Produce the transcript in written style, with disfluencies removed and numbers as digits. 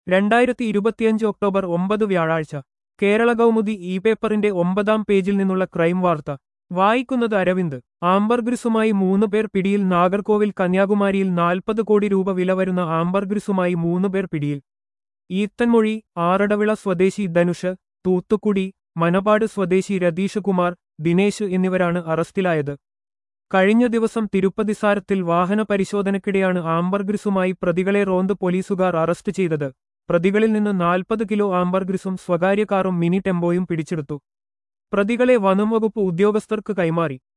2025 October 9 വ്യാഴാഴ്ച Kerala Kaumudi E പേപ്പറിന്റെ 9-ാം പേജിൽ നിന്നുള്ള ക്രൈം വാർത്ത വായിക്കുന്നത് അരവിന്ദ്. ആംബർഗ്രിസുമായി 3 പേർ പിടിയിൽ. നാഗർകോവിൽ കന്യാകുമാരിയിൽ 40 കോടി രൂപ വില വരുന്ന ആംബർഗ്രിസുമായി 3 പേർ പിടിയിൽ. ഈത്തൻമൊഴി ആറടവിള സ്വദേശി ധനുഷ്, തൂത്തുക്കുടി മനപാട് സ്വദേശി രതീഷ് കുമാർ, ദിനേശ് എന്നിവരാണ് അറസ്റ്റിലായത്. കഴിഞ്ഞ ദിവസം തിരുപ്പതി സാരത്തിൽ വാഹന പരിശോധനയ്ക്കിടെയാണ് ആംബർഗ്രിസുമായി പ്രതികളെ റോന്ത് പോലീസുകാർ അറസ്റ്റ് ചെയ്തത്. പ്രതികളിൽ നിന്ന് 40 കിലോ ആംബർഗ്രിസും സ്വകാര്യ കാറും മിനി ടെമ്പോയും പിടിച്ചെടുത്തു. പ്രതികളെ വനംവകുപ്പ് ഉദ്യോഗസ്ഥർക്ക് കൈമാറി.